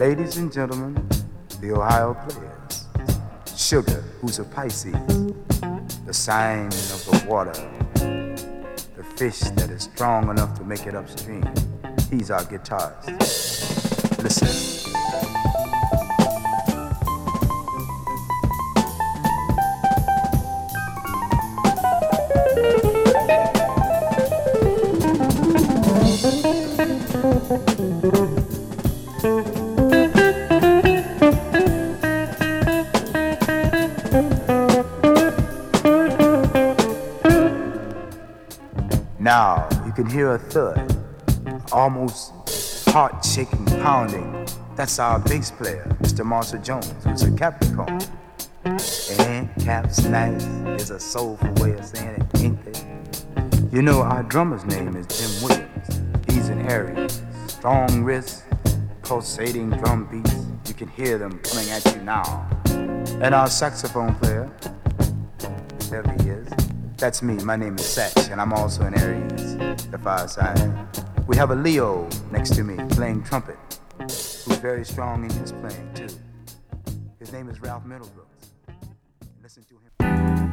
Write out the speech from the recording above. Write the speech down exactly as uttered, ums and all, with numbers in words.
Ladies and gentlemen, the Ohio Players. Sugar, who's a Pisces, the sign of the water, the fish that is strong enough to make it upstream. He's our guitarist. Listen. Now you can hear a thud, almost heart-shaking pounding. That's our bass player, Mister Marshall Jones, who's a Capricorn. And Cap's nice is a soulful way of saying it, ain't they? You know, our drummer's name is Jim Williams. He's an Aries, strong wrists, pulsating drum beats. You can hear them coming at you now. And our saxophone player, there he is. That's me, my name is Satch, and I'm also an Aries, the far side. We have a Leo next to me playing trumpet, who's very strong in his playing too. His name is Ralph Middlebrooks. Listen to him.